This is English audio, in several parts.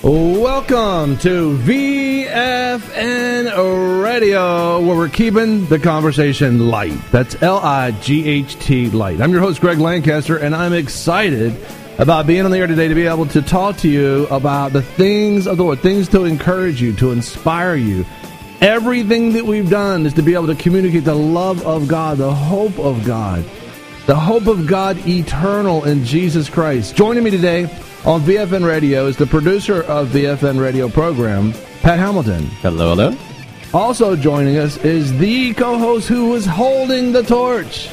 Welcome to VFN Radio, where we're keeping the conversation light. That's L-I-G-H-T, light. I'm your host, Greg Lancaster, and I'm excited about being on the air today to be able to talk to you about the things of the Lord, things to encourage you, to inspire you. Everything that we've done is to be able to communicate the love of God, the hope of God eternal in Jesus Christ. Joining me today on VFN Radio is the producer of VFN Radio program, Pat Hamilton. Hello, hello. Also joining us is the co-host who was holding the torch.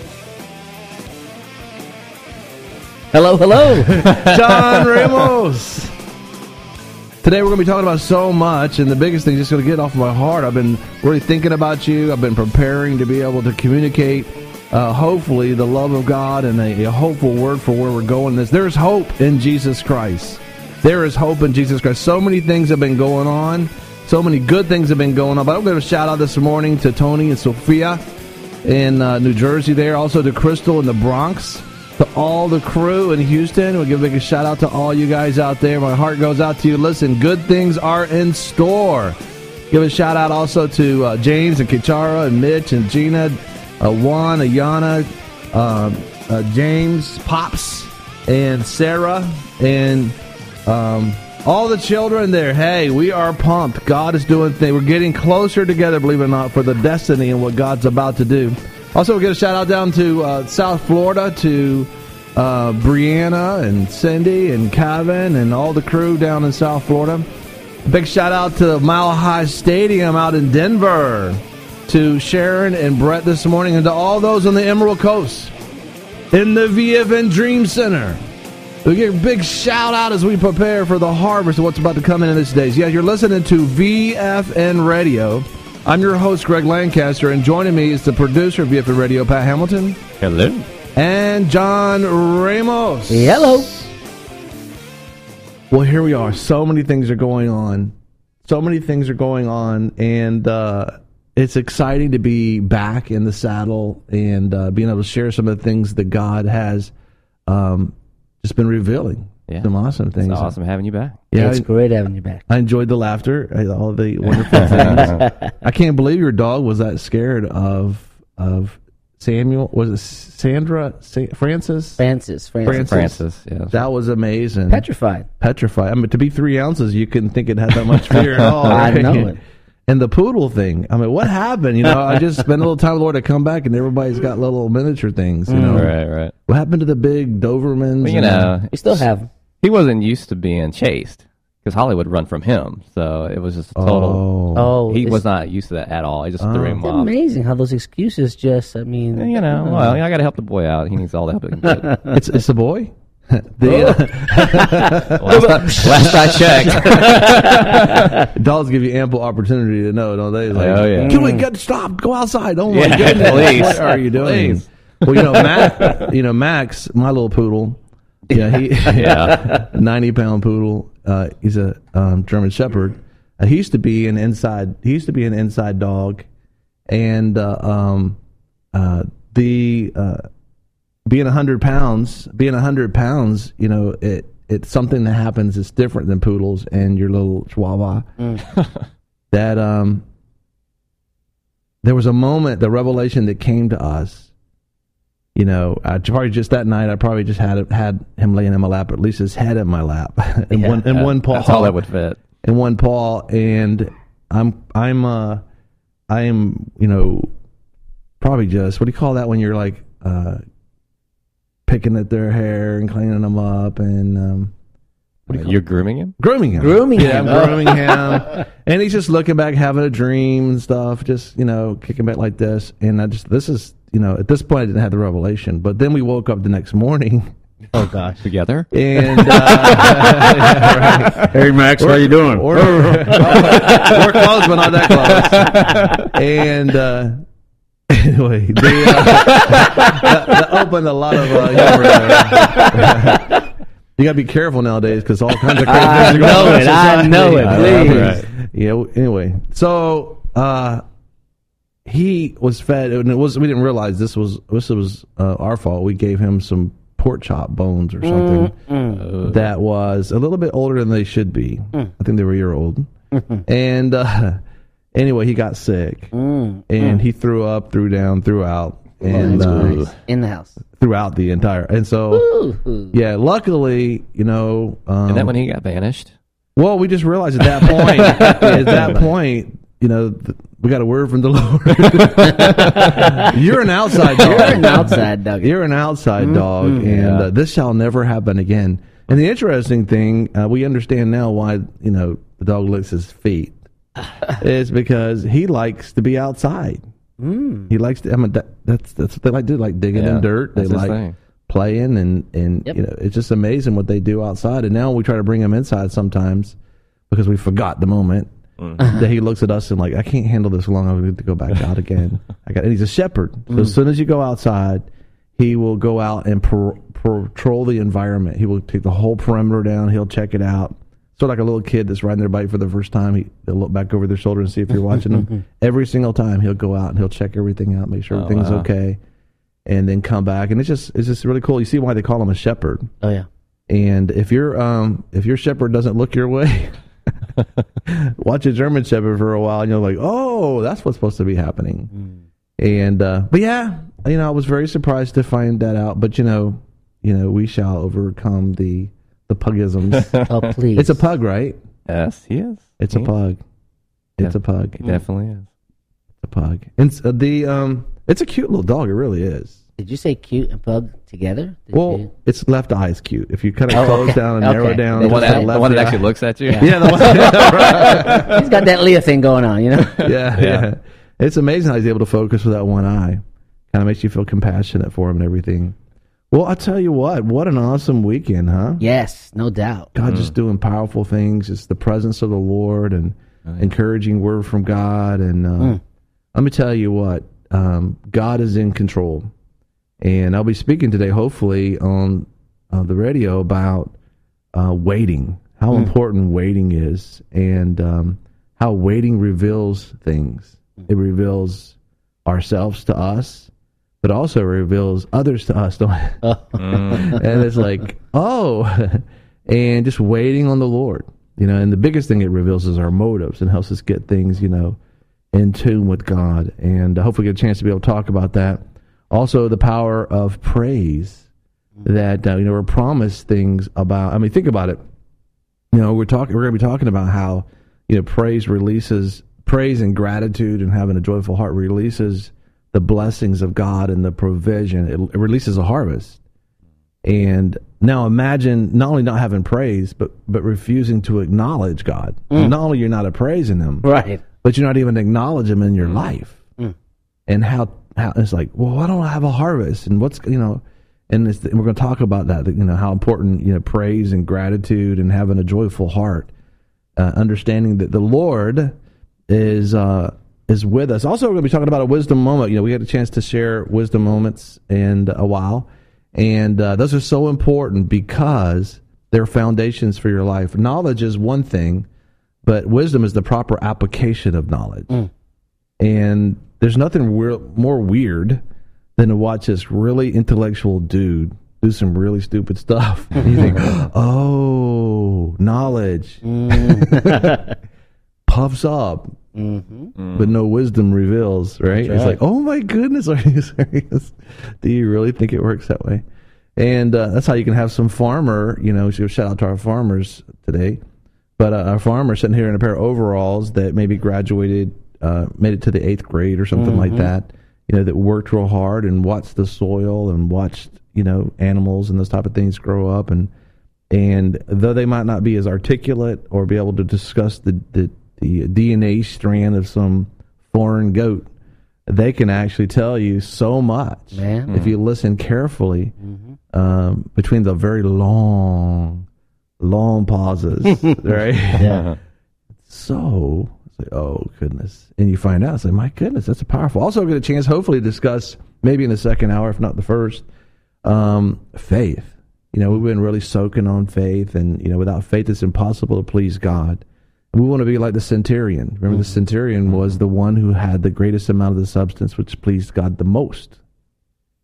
Hello, hello. John Ramos. Today we're going to be talking about so much, and the biggest thing just going to get off my heart. I've been really thinking about you. I've been preparing to be able to communicate hopefully the love of God and a hopeful word for where we're going. There's hope in Jesus Christ. There is hope in Jesus Christ. So many things have been going on. So many good things have been going on. But I'm going to shout out this morning to Tony and Sophia in New Jersey there. Also to Crystal in the Bronx. To all the crew in Houston. We'll give a big shout out to all you guys out there. My heart goes out to you. Listen, good things are in store. Give a shout out also to James and Kichara and Mitch and Gina, Juan, Ayana, James, Pops, and Sarah, and all the children there. Hey, we are pumped. God is doing things. We're getting closer together, believe it or not, for the destiny and what God's about to do. Also, we'll get a shout-out down to South Florida, to Brianna and Cindy and Kevin and all the crew down in South Florida. Big shout-out to Mile High Stadium out in Denver, to Sharon and Brett this morning, and to all those on the Emerald Coast in the VFN Dream Center. We get a big shout-out as we prepare for the harvest of what's about to come in these days. Yeah, you're listening to VFN Radio. I'm your host, Greg Lancaster, and joining me is the producer of VFN Radio, Pat Hamilton. Hello. And John Ramos. Hello. Well, here we are. So many things are going on. And it's exciting to be back in the saddle and being able to share some of the things that God has just been revealing. Yeah. Some awesome things. It's awesome having you back. Yeah, it's great having you back. I enjoyed the laughter, all the wonderful things. I can't believe your dog was that scared of Samuel. Was it Sandra? Francis? Francis, yes. That was amazing. Petrified. I mean, to be 3 ounces, you couldn't think it had that much fear at all. Right? I know it. And the poodle thing. I mean, what happened? You know, I just spent a little time with the Lord to come back, and everybody's got little miniature things. You know, Right. What happened to the big Dobermans? Well, you know, We still have them. he wasn't used to being chased because Holly would run from him. So it was just a total. Oh, He was not used to that at all. He just threw him It's off. amazing how those excuses just, I mean. You know, well, I got to help the boy out. He needs all the help he can get. It's a boy? Last I checked. Dogs give you ample opportunity to know, don't they? Like, Oh, yeah. Can we stop? Go outside. Oh, my Yeah, goodness. please. What are you doing? Please. Well, Max, my little poodle, yeah, he 90-pound poodle. He's a German Shepherd. He used to be an inside dog, and being 100 pounds, you know, it's something that happens that's different than poodles and your little Chihuahua. That there was a moment, the revelation that came to us. You know, probably just that night, I probably just had him laying in my lap, or at least his head in my lap, in one paw. That's all that would fit. In one paw, and I am, you know, probably just, what do you call that when you're like picking at their hair and cleaning them up, and You're grooming him? Grooming him. Yeah, I'm grooming him. And he's just looking back, having a dream and stuff, just, you know, kicking back like this. And this is, you know, at this point I didn't have the revelation. But then we woke up the next morning. Oh, gosh. Together? And, right. Hey, Max, how you doing? We're close, but not that close. And, anyway, that opened a lot of humor there. You got to be careful nowadays because all kinds of crazy things are going on in society. I know it. Please. Right. Yeah. Anyway, so he was fed, and we didn't realize this was our fault. We gave him some pork chop bones or something that was a little bit older than they should be. I think they were a year old. And anyway, he got sick, and he threw up, threw down, threw out, and Nice. In the house. throughout the entire. And so, Ooh. yeah, luckily, you know, And then when he got banished? well, we just realized at that point, you know, we got a word from the Lord. You're an outside dog. You're an outside dog. You're an outside dog, and this shall never happen again. And the interesting thing, we understand now why, you know, the dog licks his feet. Is because he likes to be outside. He likes to. I mean, that's what they like to do, like digging in dirt. They that's his like thing. playing, and Yep. you know, it's just amazing what they do outside. And now we try to bring him inside sometimes because we forgot the moment that he looks at us and like, I can't handle this long. I need to go back out again. And he's a shepherd, so as soon as you go outside, he will go out and patrol the environment. He will take the whole perimeter down. He'll check it out. Sort of like a little kid that's riding their bike for the first time. They'll look back over their shoulder and see if you're watching them. Every single time he'll go out and he'll check everything out, make sure everything's okay, and then come back. And it's just really cool. You see why they call him a shepherd. Oh, yeah. And if your shepherd doesn't look your way, watch a German shepherd for a while, and you're like, oh, that's what's supposed to be happening. And but yeah, you know, I was very surprised to find that out. But you know, we shall overcome the pugisms. Oh, please. It's a pug, right? Yes, he is. It's a pug. It's a pug. He definitely is. It's a pug. And it's a cute little dog. It really is. Did you say cute and pug together? Well, its left eye is cute. If you kind of close down and narrow Okay. down, The one just that, left the one that eye. actually looks at you? Yeah, the one. Right. He's got that Leah thing going on, you know? Yeah. It's amazing how he's able to focus with that one eye. Kind of makes you feel compassionate for him and everything. Well, I'll tell you what an awesome weekend, huh? Yes, no doubt. God just doing powerful things. It's the presence of the Lord and encouraging word from God. And let me tell you what, God is in control. And I'll be speaking today, hopefully, on the radio about waiting, how important waiting is, and how waiting reveals things. It reveals ourselves to us, but also reveals others to us. And it's like, and just waiting on the Lord, you know. And the biggest thing it reveals is our motives and helps us get things, you know, in tune with God. And hopefully get a chance to be able to talk about that. Also, the power of praise that you know, we're promised things about. I mean, think about it. You know, we're going to be talking about how, you know, praise and gratitude and having a joyful heart releases the blessings of God and the provision. It releases a harvest. And now imagine not only not having praise, but refusing to acknowledge God. Not only you're not praising Him, Right. but you're not even acknowledging Him in your life. And how it's like, well, why don't I have a harvest? And what's, you know, and we're going to talk about that, you know, how important, you know, praise and gratitude and having a joyful heart, understanding that the Lord is with us. Also, we're going to be talking about a wisdom moment. You know, we had a chance to share wisdom moments in a while, and those are so important because they're foundations for your life. Knowledge is one thing, but wisdom is the proper application of knowledge. And there's nothing more weird than to watch this really intellectual dude do some really stupid stuff. And you think, oh, knowledge puffs up, but no wisdom reveals, right? It's like, oh my goodness, are you serious? Do you really think it works that way? And that's how you can have some farmer, you know, so shout out to our farmers today, but our farmer sitting here in a pair of overalls that maybe graduated, made it to the 8th grade or something like that, you know, that worked real hard and watched the soil and watched, you know, animals and those type of things grow up. And though they might not be as articulate or be able to discuss the DNA strand of some foreign goat, they can actually tell you so much if you listen carefully between the very long pauses, right? Yeah. So it's like, oh goodness, and you find out, it's like, my goodness, that's powerful. Also, get a chance, hopefully, to discuss maybe in the second hour, if not the first, faith. You know, we've been really soaking on faith, and you know, without faith, it's impossible to please God. And we want to be like the centurion. Remember, the centurion was the one who had the greatest amount of the substance, which pleased God the most.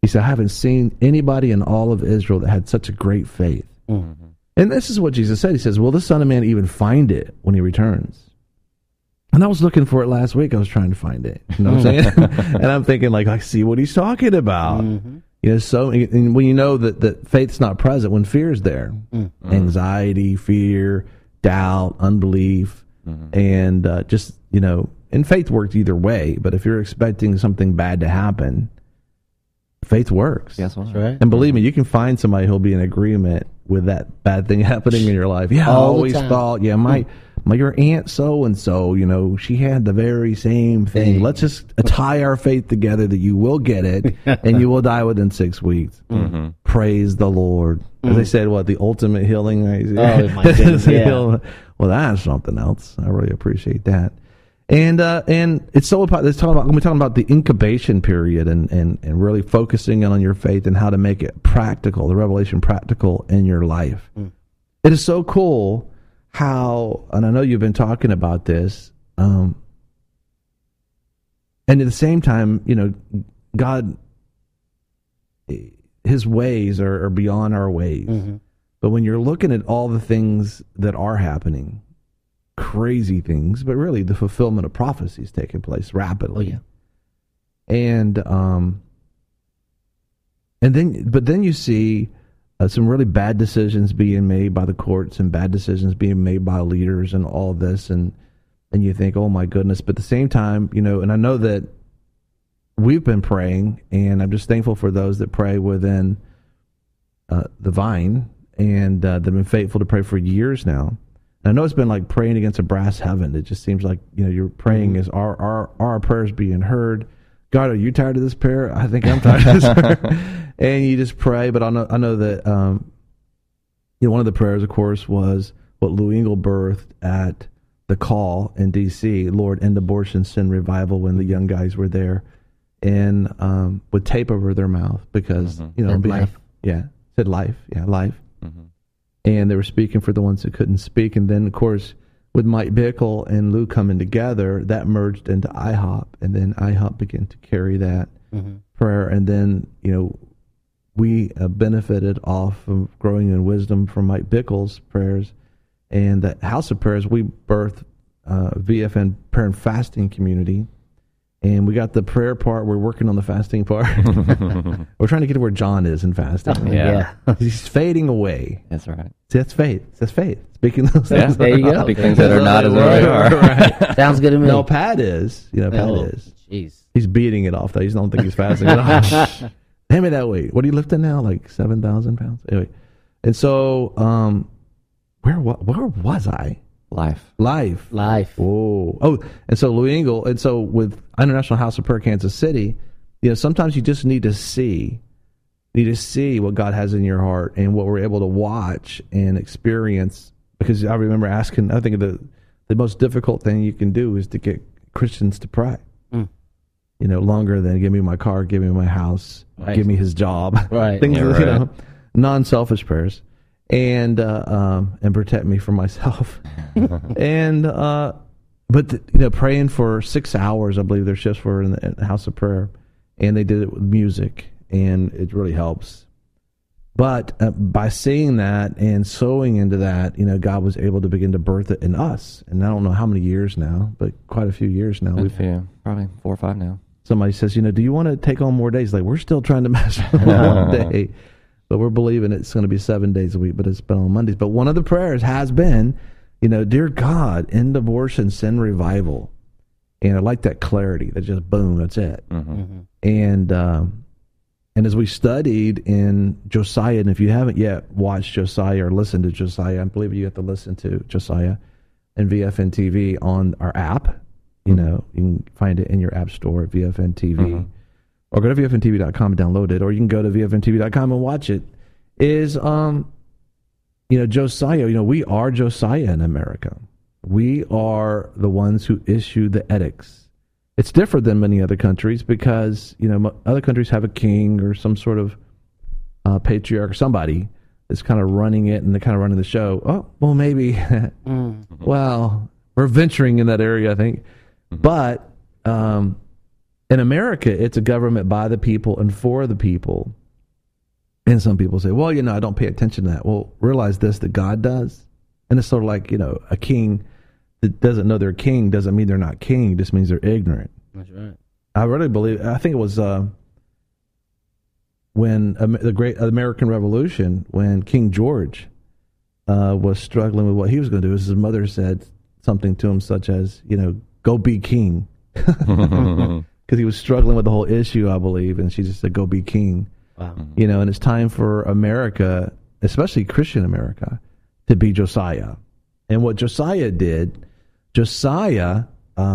He said, I haven't seen anybody in all of Israel that had such a great faith. Mm-hmm. And this is what Jesus said. He says, will the Son of Man even find it when he returns? And I was looking for it last week. I was trying to find it. You know what I'm saying? And I'm thinking, like, I see what he's talking about. Mm-hmm. You know, so and when you know that faith's not present, when fear's there, anxiety, fear, doubt, unbelief, and just, you know, and faith works either way. But if you're expecting something bad to happen, faith works. Yes, well. That's right. And believe me, you can find somebody who'll be in agreement with that bad thing happening in your life. Yeah, I All the always time. thought, your aunt so-and-so, you know, she had the very same thing. Let's just tie our faith together that you will get it and you will die within 6 weeks. Praise the Lord. As they said, what, the ultimate healing? Right? Oh, my goodness, yeah. Well, that's something else. I really appreciate that. And it's so about we're talking about the incubation period and really focusing on your faith and how to make it practical, the revelation practical in your life. It is so cool how, and I know you've been talking about this, and at the same time, you know, God, his ways are beyond our ways. But when you're looking at all the things that are happening, crazy things, but really the fulfillment of prophecy is taking place rapidly. Oh, yeah. And then you see some really bad decisions being made by the courts and bad decisions being made by leaders and all this, and you think, oh my goodness. But at the same time, you know, and I know that we've been praying, and I'm just thankful for those that pray within the Vine, and they've been faithful to pray for years now. And I know it's been like praying against a brass heaven. It just seems like, you know, you're praying is our prayers being heard? God, are you tired of this prayer? I think I'm tired of this prayer. And you just pray. But I know that you know, one of the prayers, of course, was what Lou Engle birthed at the call in D.C. Lord, end abortion, sin revival, when the young guys were there, and with tape over their mouth because you know, Said life. Said life, life. And they were speaking for the ones that couldn't speak. And then, of course, with Mike Bickle and Lou coming together, that merged into IHOP. And then IHOP began to carry that prayer. And then, you know, we benefited off of growing in wisdom from Mike Bickle's prayers. And that House of Prayers, we birthed VFN Prayer and Fasting Community. And we got the prayer part. We're working on the fasting part. We're trying to get to where John is in fasting. Yeah. He's fading away. That's right. See, that's faith. That's faith. Speaking those things. There you go. Speak things that are not as though they are. Right. Sounds good to me. No, Pat is. You know, Pat is. Jeez. He's beating it off, though. He don't think he's fasting at all. Hand me that weight. What are you lifting now? Like 7,000 pounds? Anyway. And so, where was I? Life. Whoa. Oh, and so Lou Engle, and so with International House of Prayer Kansas City, you know, sometimes you just need to see what God has in your heart and what we're able to watch and experience. Because I remember asking, I think the most difficult thing you can do is to get Christians to pray. You know, longer than give me my car, give me my house, give me his job. Right. Things, Yeah, you know, non-selfish prayers. And protect me from myself. And but you know, praying for 6 hours, I believe their shifts were in the House of Prayer, and they did it with music, and it really helps. But by seeing that and sowing into that, you know, God was able to begin to birth it in us. And I don't know how many years now, but quite a few years now. Probably 4 or 5 now. Somebody says, you know, do you want to take on more days? Like, we're still trying to master one day. But we're believing it's going to be 7 days a week, but it's been on Mondays. But one of the prayers has been, you know, dear God, end abortion, sin revival. And I like that clarity, that just boom, that's it. And as we studied in Josiah, and if you haven't yet watched Josiah or listened to Josiah, I believe you have to listen to Josiah and VFN TV on our app. You know, you can find it in your app store, VFN TV. Or go to VFNTV.com and download it, or you can go to VFNTV.com and watch it, is, you know, Josiah, you know, we are Josiah in America. We are the ones who issue the edicts. It's different than many other countries because, you know, other countries have a king or some sort of patriarch or somebody that's kind of running it and they're kind of running the show. Oh, well, maybe. Well, we're venturing in that area, I think. But, In America, it's a government by the people and for the people. And some people say, well, I don't pay attention to that. Well, realize this, that God does. And it's sort of like, a king that doesn't know they're king doesn't mean they're not king. It just means they're ignorant. That's right. I really believe, I think it was when the Great American Revolution, when King George was struggling with what he was going to do, his mother said something to him such as, go be king. Because he was struggling with the whole issue, I believe, and she just said, go be king. Wow. And it's time for America, especially Christian America, to be Josiah. And what Josiah did, Josiah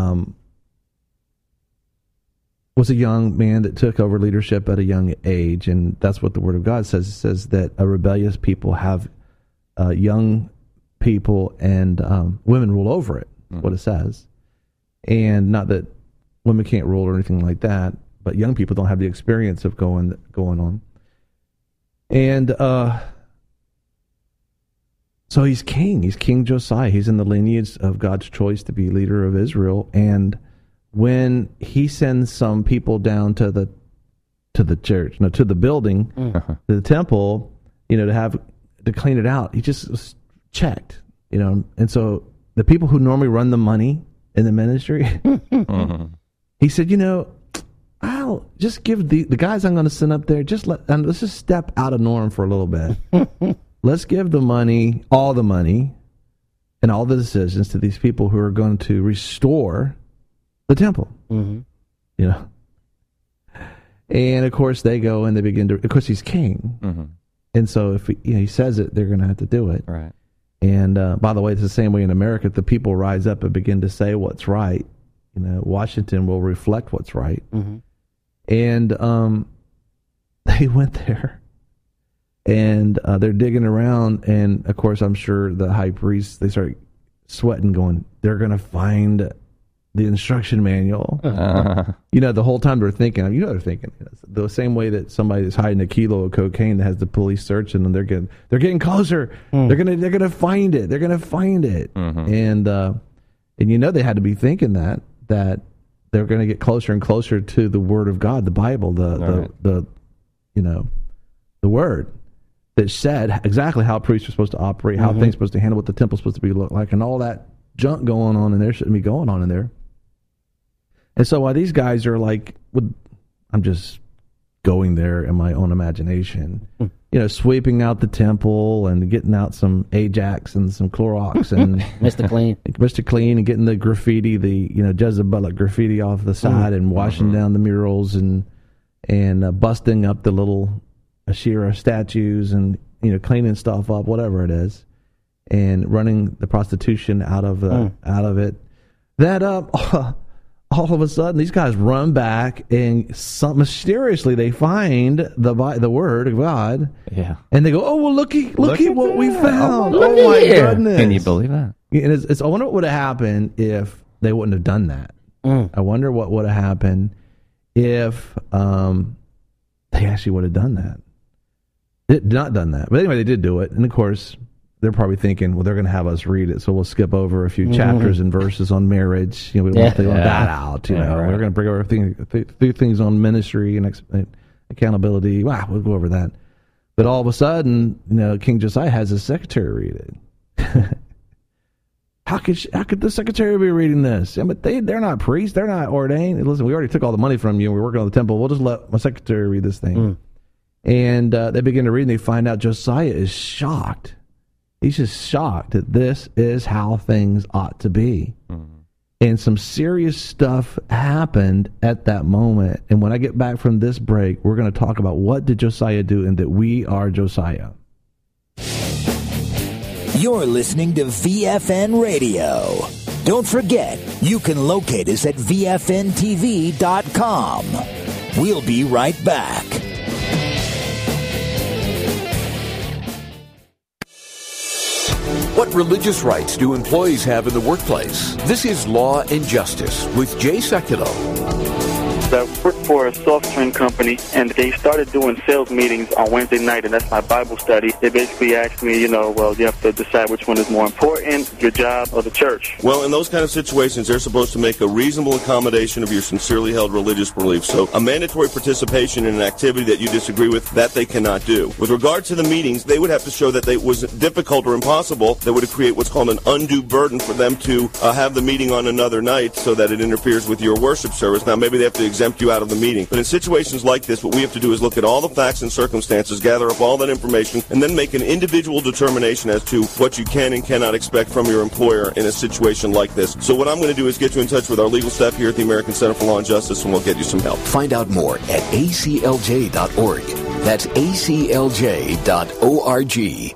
was a young man that took over leadership at a young age, and that's what the Word of God says. It says that a rebellious people have young people and women rule over it, what it says. And not that women can't rule or anything like that, but young people don't have the experience of going on. And so he's king. He's King Josiah. He's in the lineage of God's choice to be leader of Israel. And when he sends some people down to the church, to the building, to the temple, to clean it out, he just was checked, And so the people who normally run the money in the ministry, he said, I'll just give the guys I'm going to send up there, let's just step out of norm for a little bit. Let's give the money, all the money, and all the decisions to these people who are going to restore the temple. And of course they go and they begin to, of course he's king. And so if he says it, they're going to have to do it. Right. And by the way, it's the same way in America. The people rise up and begin to say what's right. Washington will reflect what's right. And they went there, and they're digging around. And of course, I'm sure the high priests, they start sweating, going, they're going to find the instruction manual. The whole time they're thinking, they're thinking the same way that somebody that's hiding a kilo of cocaine that has the police searching, and they're getting closer. They're gonna find it. They're gonna find it. And they had to be thinking that they're going to get closer and closer to the Word of God, the Bible, the Word that said exactly how priests are supposed to operate, how things are supposed to handle, what the temple's supposed to be look like, and all that junk going on in there shouldn't be going on in there. And so while these guys are like, I'm just going there in my own imagination, sweeping out the temple and getting out some Ajax and some Clorox and Mr. Clean, and getting the graffiti, the Jezebelic graffiti off the side, and washing down the murals and busting up the little Asherah statues and cleaning stuff up, whatever it is, and running the prostitution out of it. That all of a sudden, these guys run back, and mysteriously they find the Word of God. Yeah. And they go, oh, well, look at what we found. Oh, my goodness. Can you believe that? And I wonder what would have happened if they wouldn't have done that. I wonder what would have happened if they actually would have done that. They did not done that. But anyway, they did do it. And, of course, they're probably thinking, well, they're going to have us read it, so we'll skip over a few chapters and verses on marriage. We don't want to leave that out. We're going to bring over a few things on ministry and accountability. Wow, we'll go over that. But all of a sudden, King Josiah has his secretary read it. How could the secretary be reading this? But they're not priests. They're not ordained. Listen, we already took all the money from you, and we're working on the temple. We'll just let my secretary read this thing. And they begin to read, and they find out Josiah is shocked. He's just shocked that this is how things ought to be. And some serious stuff happened at that moment. And when I get back from this break, we're going to talk about what did Josiah do and that we are Josiah. You're listening to VFN Radio. Don't forget, you can locate us at VFNTV.com. We'll be right back. What religious rights do employees have in the workplace? This is Law and Justice with Jay Sekulow. I work for a soft drink company, and they started doing sales meetings on Wednesday night, and that's my Bible study. They basically asked me, you have to decide which one is more important, your job or the church. Well, in those kind of situations, they're supposed to make a reasonable accommodation of your sincerely held religious beliefs. So a mandatory participation in an activity that you disagree with, that they cannot do. With regard to the meetings, they would have to show that it was difficult or impossible, that would create what's called an undue burden for them to have the meeting on another night so that it interferes with your worship service. Now, maybe they have to exempt you out of the meeting. But in situations like this, what we have to do is look at all the facts and circumstances, gather up all that information, and then make an individual determination as to what you can and cannot expect from your employer in a situation like this. So what I'm going to do is get you in touch with our legal staff here at the American Center for Law and Justice, and we'll get you some help. Find out more at aclj.org. That's aclj.org.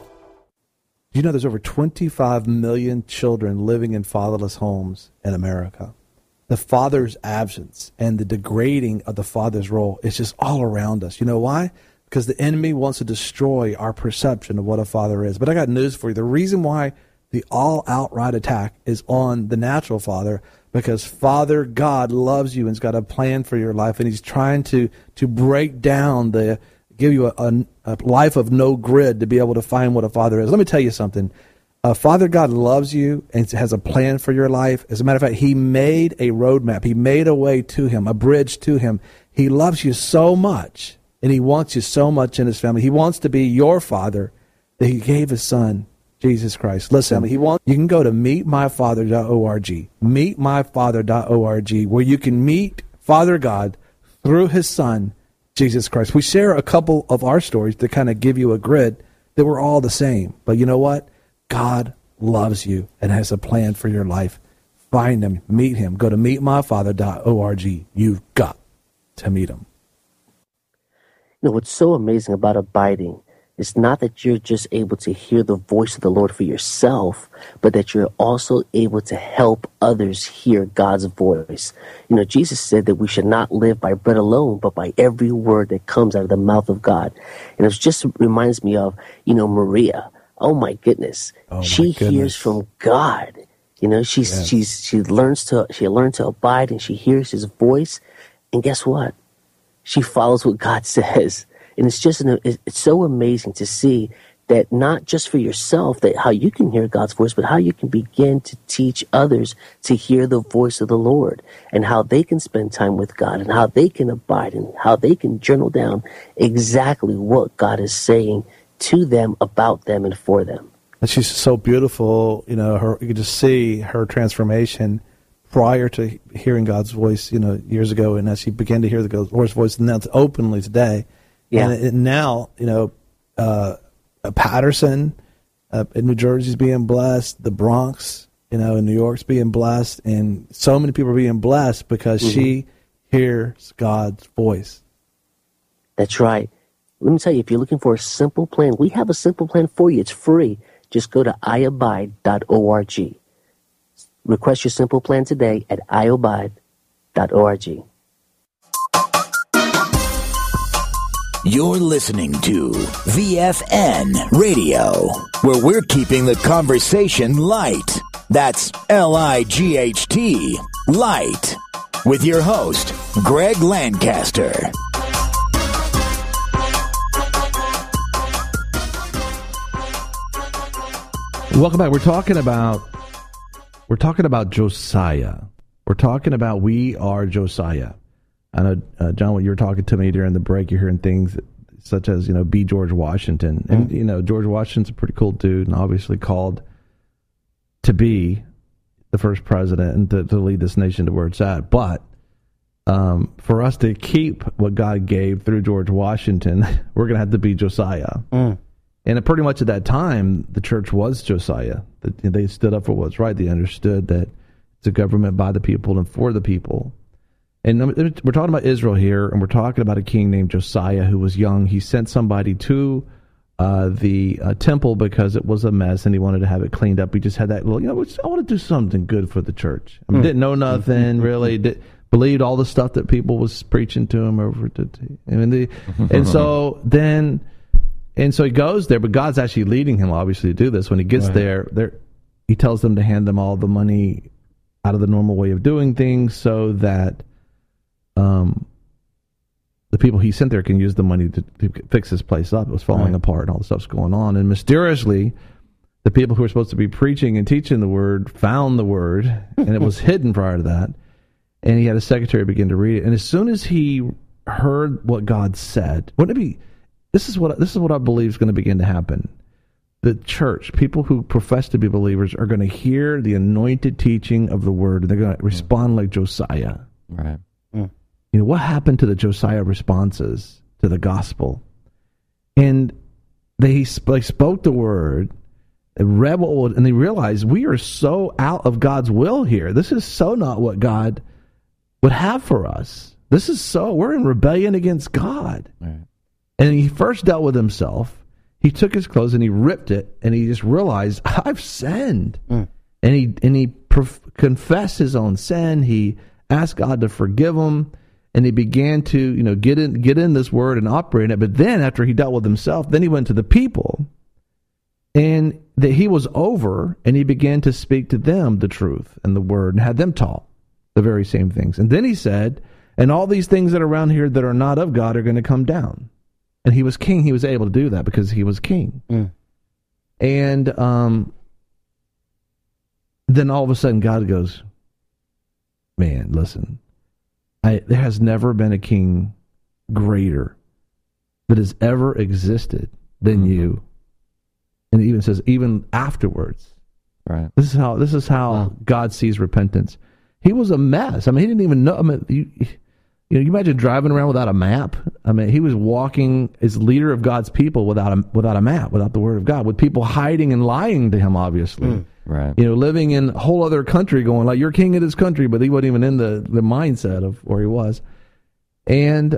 You know, there's over 25 million children living in fatherless homes in America. The father's absence and the degrading of the father's role is just all around us. You know why? Because the enemy wants to destroy our perception of what a father is. But I got news for you. The reason why the all-outright attack is on the natural father, because Father God loves you and has got a plan for your life, and he's trying to break down give you a life of no grid to be able to find what a father is. Let me tell you something. Father God loves you and has a plan for your life. As a matter of fact, he made a roadmap. He made a way to him, a bridge to him. He loves you so much, and he wants you so much in his family. He wants to be your father that he gave his son, Jesus Christ. Listen, you can go to meetmyfather.org, meetmyfather.org, where you can meet Father God through his son, Jesus Christ. We share a couple of our stories to kind of give you a grid that we're all the same. But you know what? God loves you and has a plan for your life. Find him, meet him. Go to meetmyfather.org. You've got to meet him. You know, what's so amazing about abiding is not that you're just able to hear the voice of the Lord for yourself, but that you're also able to help others hear God's voice. You know, Jesus said that we should not live by bread alone, but by every word that comes out of the mouth of God. And it just reminds me of, Maria. Oh my goodness. She hears from God. You know, she learns to abide, and she hears his voice. And guess what? She follows what God says. And it's so amazing to see that not just for yourself, that how you can hear God's voice, but how you can begin to teach others to hear the voice of the Lord, and how they can spend time with God, and how they can abide, and how they can journal down exactly what God is saying to them, about them, and for them. And she's so beautiful. You know, you can just see her transformation prior to hearing God's voice, years ago, and as she began to hear the Lord's voice, and that's openly today. Yeah. And now, Patterson in New Jersey's being blessed, the Bronx, in New York's being blessed, and so many people are being blessed because she hears God's voice. That's right. Let me tell you, if you're looking for a simple plan, we have a simple plan for you. It's free. Just go to iabide.org. Request your simple plan today at iabide.org. You're listening to VFN Radio, where we're keeping the conversation light. That's L-I-G-H-T, light. With your host, Greg Lancaster. Welcome back. We're talking about Josiah. We're talking about we are Josiah. I know, John, when you were talking to me during the break, you're hearing things such as, be George Washington. And, George Washington's a pretty cool dude, and obviously called to be the first president and to lead this nation to where it's at. But for us to keep what God gave through George Washington, we're going to have to be Josiah. And pretty much at that time, the church was Josiah. They stood up for what's right. They understood that it's a government by the people and for the people. And we're talking about Israel here, and we're talking about a king named Josiah who was young. He sent somebody to the temple because it was a mess, and he wanted to have it cleaned up. He just had that little, I want to do something good for the church. I mean, didn't know nothing really. Believed all the stuff that people was preaching to him and so he goes there, but God's actually leading him, obviously, to do this. When he gets there, he tells them to hand them all the money out of the normal way of doing things so that the people he sent there can use the money to fix this place up. It was falling apart and all the stuff's going on. And mysteriously, the people who were supposed to be preaching and teaching the word found the word, and it was hidden prior to that. And he had a secretary begin to read it. And as soon as he heard what God said, wouldn't it be? This is what I believe is going to begin to happen. The church, people who profess to be believers, are going to hear the anointed teaching of the word, and they're going to respond like Josiah. Right. You know, what happened to the Josiah responses to the gospel? And they spoke the word, and they realized we are so out of God's will here. This is so not what God would have for us. We're in rebellion against God. Right. And he first dealt with himself. He took his clothes and he ripped it, and he just realized, I've sinned. And he confessed his own sin. He asked God to forgive him, and he began to, get in this word and operate in it. But then after he dealt with himself, then he went to the people, and that he was over, and he began to speak to them the truth and the word, and had them taught the very same things. And then he said, and all these things that are around here that are not of God are going to come down. And he was king. He was able to do that because he was king. And then all of a sudden God goes, man, listen, there has never been a king greater that has ever existed than you. And it even says, even afterwards. Right. This is how God sees repentance. He was a mess. I mean, he didn't even know. I mean, you imagine driving around without a map. I mean, he was walking as leader of God's people without a map, without the word of God, with people hiding and lying to him, obviously. Right. Living in a whole other country, going like, you're king of this country, but he wasn't even in the mindset of where he was. And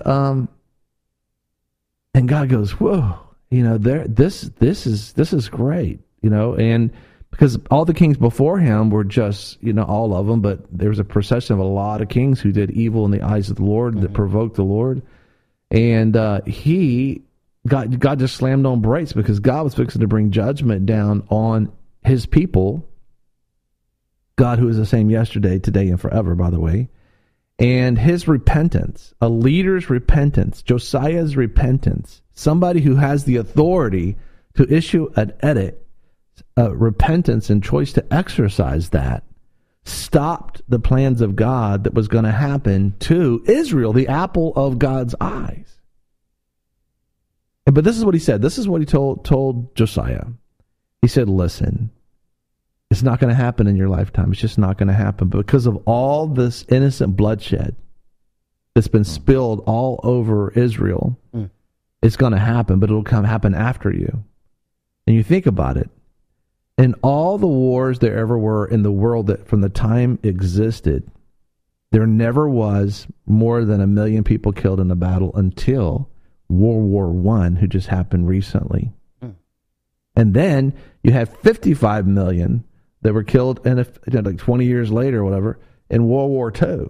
God goes, whoa, this is great, and because all the kings before him were just, all of them, but there was a procession of a lot of kings who did evil in the eyes of the Lord, that provoked the Lord. And God just slammed on brakes because God was fixing to bring judgment down on his people. God, who is the same yesterday, today, and forever, by the way. And his repentance, a leader's repentance, Josiah's repentance, somebody who has the authority to issue an edict, repentance and choice to exercise that, stopped the plans of God that was going to happen to Israel, the apple of God's eyes. But this is what he said. This is what he told Josiah. He said, listen, it's not going to happen in your lifetime. It's just not going to happen. But because of all this innocent bloodshed that's been spilled all over Israel, it's going to happen, but it'll happen after you. And you think about it. In all the wars there ever were in the world that from the time existed, there never was more than 1 million people killed in a battle until World War I, who just happened recently. And then you have 55 million that were killed in like 20 years later or whatever in World War II.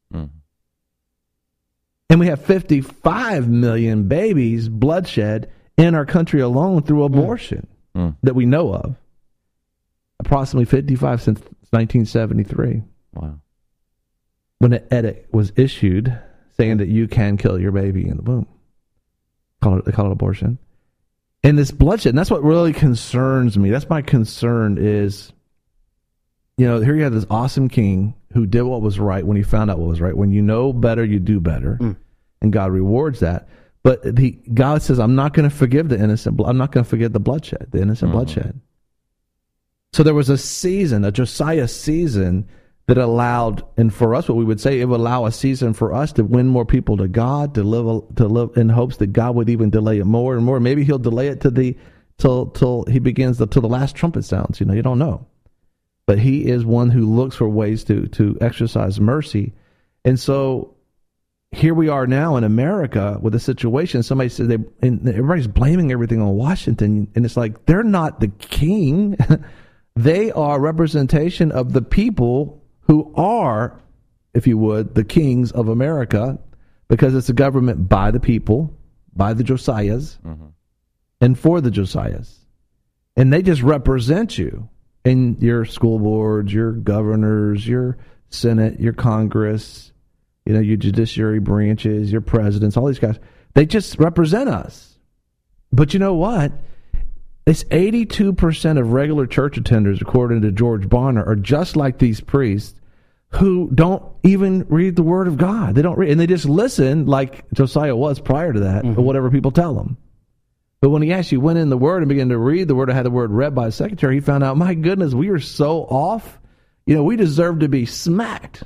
And we have 55 million babies bloodshed in our country alone through abortion that we know of. Approximately 55 since 1973. Wow. When an edict was issued saying that you can kill your baby in the womb. They call it abortion. And this bloodshed, and that's what really concerns me. That's my concern is, here you have this awesome king who did what was right when he found out what was right. When you know better, you do better. And God rewards that. But God says, I'm not going to forgive the innocent blood. I'm not going to forgive the bloodshed, the innocent bloodshed. So there was a season, a Josiah season, that allowed, and for us, what we would say, it would allow a season for us to win more people to God, to live in hopes that God would even delay it more and more. Maybe he'll delay it till he begins till the last trumpet sounds. You don't know, but he is one who looks for ways to exercise mercy, and so here we are now in America with a situation. Somebody says and everybody's blaming everything on Washington, and it's like they're not the king. They are representation of the people who are, if you would, the kings of America, because it's a government by the people, by the Josiahs, and for the Josiahs. And they just represent you in your school boards, your governors, your Senate, your Congress, your judiciary branches, your presidents, all these guys, they just represent us. But you know what? It's 82% of regular church attenders, according to George Barna, are just like these priests who don't even read the Word of God. They don't read, and they just listen like Josiah was prior to that, or whatever people tell them. But when he actually went in the Word and began to read the Word, and had the Word read by a secretary, he found out, my goodness, we are so off. We deserve to be smacked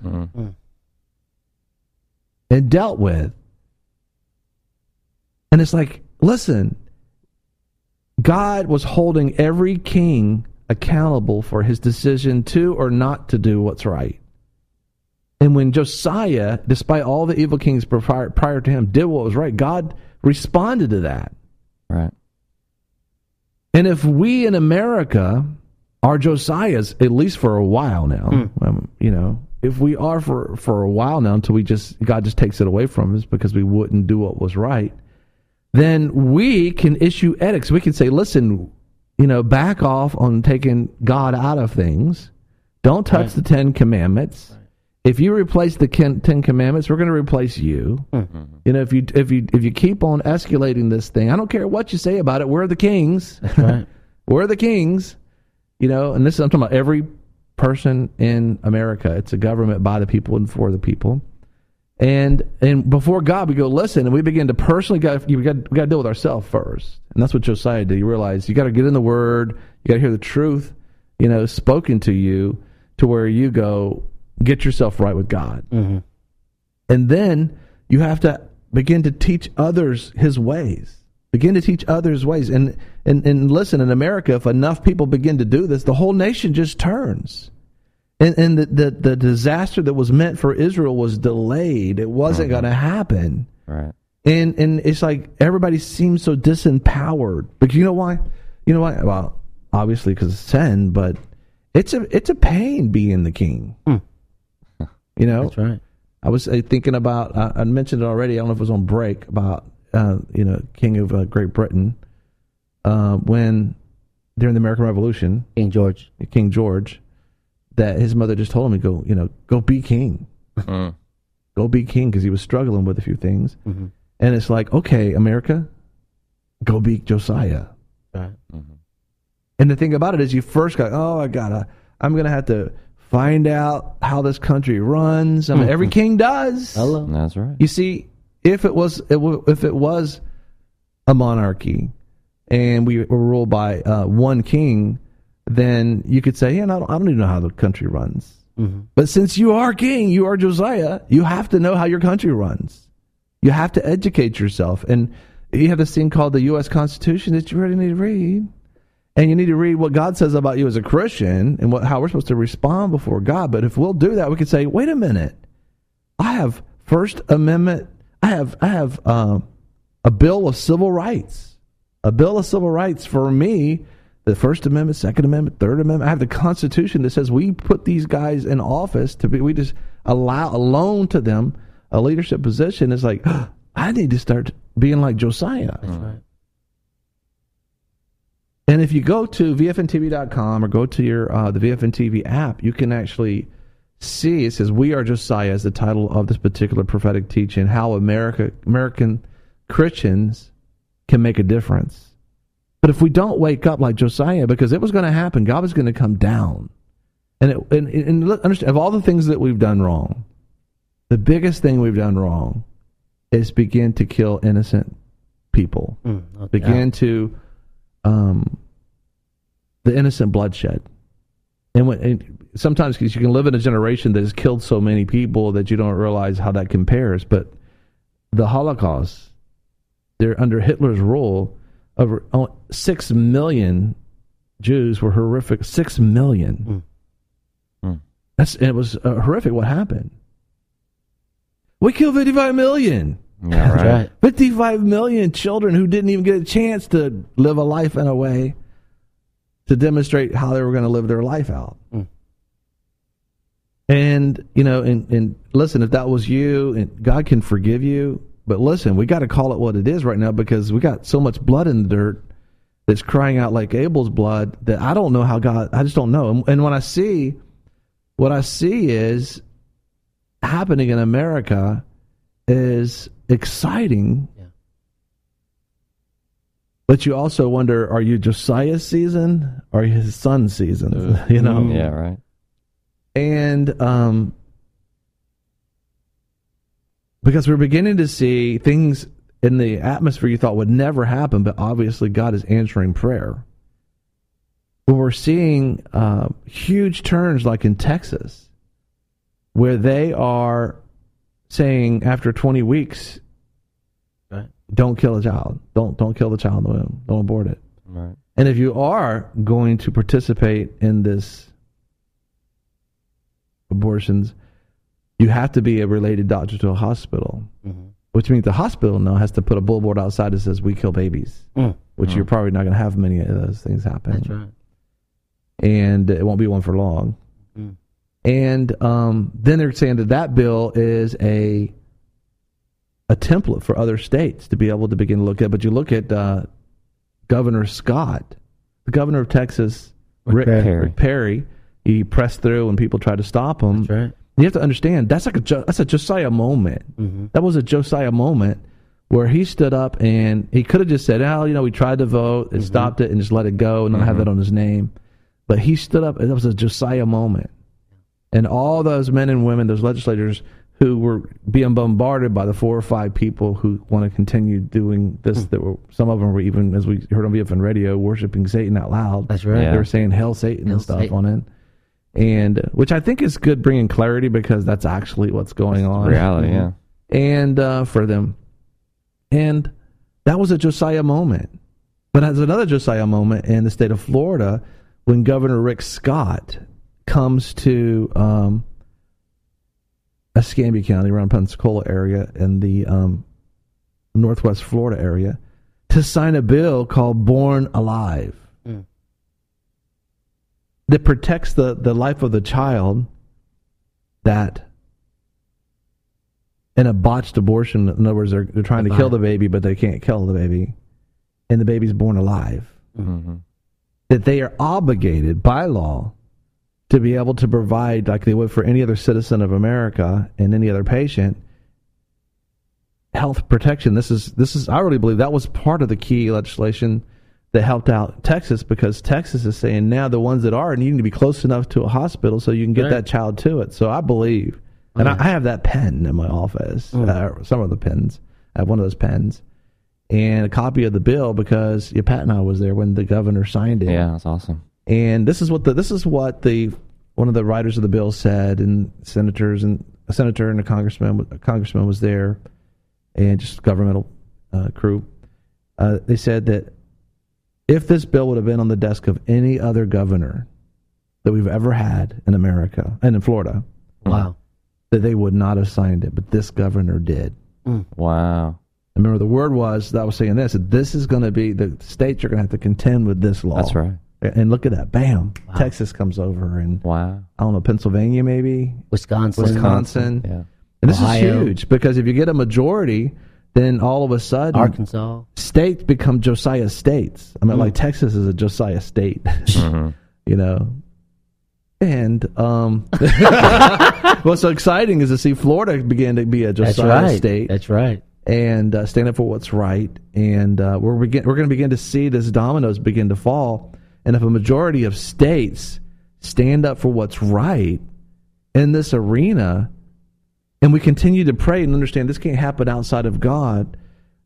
and dealt with. And it's like, listen, God was holding every king accountable for his decision to or not to do what's right. And when Josiah, despite all the evil kings prior to him, did what was right, God responded to that. Right. And if we in America are Josiahs, at least for a while now, if we are for a while now until God just takes it away from us because we wouldn't do what was right, then we can issue edicts. We can say, listen, back off on taking God out of things. Don't touch the 10 Commandments. Right. If you replace the 10 Commandments, we're going to replace you. If you keep on escalating this thing, I don't care what you say about it. We're the kings. That's right. We're the kings. And this is, I'm talking about every person in America. It's a government by the people and for the people. And before God, we go, listen, and we begin to personally, we got to deal with ourselves first. And that's what Josiah did. You realize you got to get in the Word. You got to hear the truth, spoken to you, to where you go, get yourself right with God. And then you have to begin to teach others his ways. Begin to teach others ways. And listen, in America, if enough people begin to do this, the whole nation just turns. And the disaster that was meant for Israel was delayed. It wasn't going to happen. Right. And it's like everybody seems so disempowered. But you know why? You know why? Well, obviously because of sin, but it's a pain being the king. That's right. I was thinking about, I mentioned it already, I don't know if it was on break, about, King of Great Britain, when, during the American Revolution, King George, that his mother just told him to go be king. Go be king, because he was struggling with a few things. And it's like, okay, America, go be Josiah. Right. And the thing about it is you first got, I'm going to have to find out how this country runs. I mean, every king does. Hello. That's right. You see, if it was a monarchy and we were ruled by one king, then you could say, I don't even know how the country runs. But since you are king, you are Josiah, you have to know how your country runs. You have to educate yourself. And you have this thing called the U.S. Constitution that you really need to read. And you need to read what God says about you as a Christian and how we're supposed to respond before God. But if we'll do that, we can say, wait a minute. I have First Amendment. I have a bill of civil rights. A bill of civil rights for me. The First Amendment, Second Amendment, Third Amendment. I have the Constitution that says we put these guys in office we just loan to them a leadership position. It's like, I need to start being like Josiah. That's right. And if you go to VFNTV.com or go to your the VFN TV app, you can actually see, it says, We Are Josiah is the title of this particular prophetic teaching, how American Christians can make a difference. But if we don't wake up like Josiah, because it was going to happen, God was going to come down. And understand, of all the things that we've done wrong, the biggest thing we've done wrong is begin to kill innocent people. Begin to the innocent bloodshed. And sometimes you can live in a generation that has killed so many people that you don't realize how that compares. But the Holocaust, they're under Hitler's rule, over 6 million Jews were horrific. 6 million. It was horrific what happened. We killed 55 million. Yeah, right. 55 million children who didn't even get a chance to live a life in a way to demonstrate how they were going to live their life out. And, and listen, if that was you, and God can forgive you, but listen, we got to call it what it is right now, because we got so much blood in the dirt that's crying out like Abel's blood that I don't know how God, I just don't know. And what I see is happening in America is exciting. Yeah. But you also wonder, are you Josiah's season or are you his son's season? You know? Yeah, right. And because we're beginning to see things in the atmosphere you thought would never happen, but obviously God is answering prayer. But we're seeing huge turns like in Texas, where they are saying after 20 weeks, right, don't kill a child. Don't kill the child in the womb. Don't abort it. Right. And if you are going to participate in this abortions, you have to be a related doctor to a hospital, which means the hospital now has to put a billboard outside that says "We kill babies," which you're probably not going to have many of those things happen. That's right. And it won't be one for long. And then they're saying that bill is a template for other states to be able to begin to look at. But you look at Governor Scott, the governor of Texas, Rick Perry. He pressed through and people tried to stop him. That's right. You have to understand, that's a Josiah moment. That was a Josiah moment where he stood up and he could have just said, we tried to vote and stopped it and just let it go and not have that on his name. But he stood up, and that was a Josiah moment. And all those men and women, those legislators who were being bombarded by the 4 or 5 people who want to continue doing this, some of them were even, as we heard on VFN radio, worshiping Satan out loud. That's right. They were saying "Hail Satan" and stuff on it. And which I think is good, bringing clarity, because that's actually what's going on. Reality, yeah. And for them. And that was a Josiah moment. But there's another Josiah moment in the state of Florida when Governor Rick Scott comes to Escambia County, around Pensacola area, in the northwest Florida area, to sign a bill called Born Alive. That protects the life of the child, that in a botched abortion, in other words, they're trying to kill the baby, but they can't kill the baby, and the baby's born alive. That they are obligated by law to be able to provide, like they would for any other citizen of America and any other patient, health protection. This is I really believe that was part of the key legislation that helped out Texas, because Texas is saying now the ones that are, and you need to be close enough to a hospital so you can get that child to it. So I believe, and I have that pen in my office, some of the pens. I have one of those pens, and a copy of the bill, because Pat and I was there when the governor signed it. Yeah, that's awesome. And this is what one of the writers of the bill said, and senators and a senator and a congressman was there, and just governmental crew. They said that if this bill would have been on the desk of any other governor that we've ever had in America and in Florida, wow, that they would not have signed it, but this governor did. Wow. Remember, the word was, that I was saying this, that this is going to be, the states are going to have to contend with this law. That's right. And look at that. Bam. Wow. Texas comes over, and I don't know, Pennsylvania maybe? Wisconsin. Yeah. And this is huge, because if you get a majority, then all of a sudden Arkansas states become Josiah states. I mean, like Texas is a Josiah state. You know? And what's so exciting is to see Florida begin to be a Josiah state. That's right. And stand up for what's right. And we're going to begin to see this dominoes begin to fall. And if a majority of states stand up for what's right in this arena, and we continue to pray and understand this can't happen outside of God,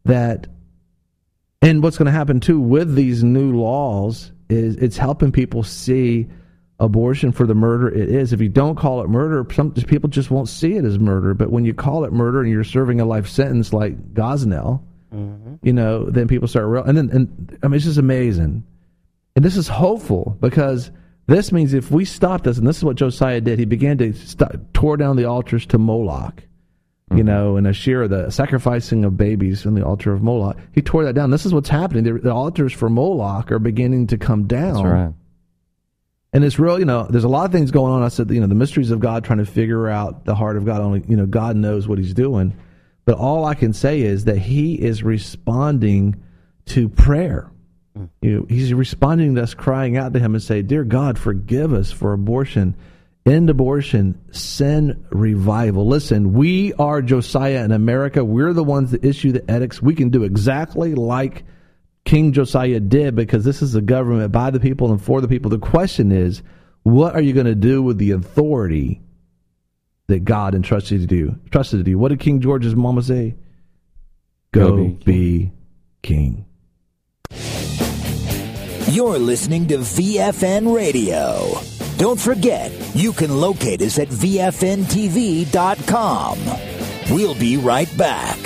and what's going to happen too with these new laws is it's helping people see abortion for the murder it is. If you don't call it murder, some people just won't see it as murder. But when you call it murder and you're serving a life sentence like Gosnell, then people start and I mean, it's just amazing. And this is hopeful, because this means if we stop this, and this is what Josiah did, he began to tore down the altars to Moloch, and Asherah, the sacrificing of babies on the altar of Moloch. He tore that down. This is what's happening. The altars for Moloch are beginning to come down. That's right. And it's real, there's a lot of things going on. I said, the mysteries of God, trying to figure out the heart of God. Only, God knows what he's doing. But all I can say is that he is responding to prayer. He's responding to us crying out to him and say, "Dear God, forgive us for abortion End abortion, send revival. Listen, we are Josiah in America. We're the ones that issue the edicts. We can do exactly like King Josiah did, because this is a government by the people and for the people. The question is, what are you going to do with the authority that God entrusted to do? What did King George's mama say? Go be king. You're listening to VFN Radio. Don't forget, you can locate us at VFNTV.com. We'll be right back.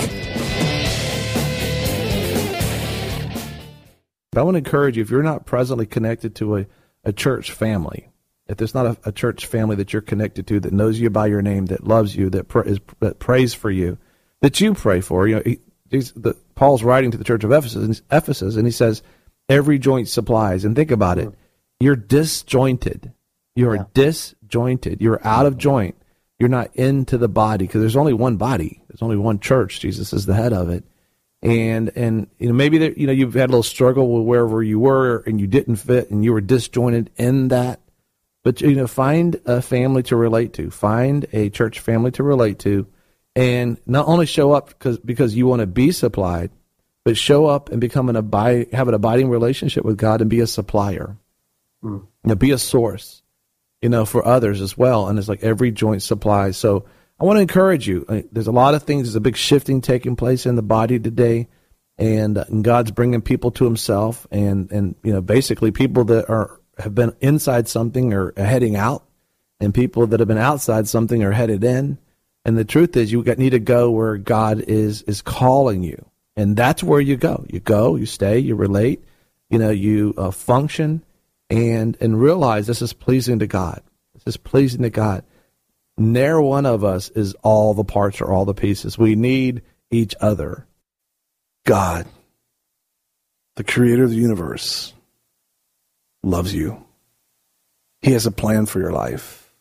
I want to encourage you, if you're not presently connected to a church family, if there's not a church family that you're connected to that knows you by your name, that loves you, that prays for you, that you pray for, Paul's writing to the church of Ephesus, and he says, every joint supplies. And think about it. You're disjointed. You're disjointed. You're out of joint. You're not into the body, because there's only one body. There's only one church. Jesus is the head of it. And maybe you've had a little struggle with wherever you were and you didn't fit and you were disjointed in that. But find a family to relate to. Find a church family to relate to, and not only show up because you want to be supplied, but show up and have an abiding relationship with God and be a supplier. Be a source, for others as well. And it's like every joint supplies. So I want to encourage you. There's a lot of things. There's a big shifting taking place in the body today, and God's bringing people to Himself, and basically people that have been inside something are heading out, and people that have been outside something are headed in. And the truth is, you need to go where God is calling you, and that's where you go. You go, you stay, you relate, you function, and realize this is pleasing to God. This is pleasing to God. Ne'er one of us is all the parts or all the pieces. We need each other. God, the creator of the universe, loves you. He has a plan for your life.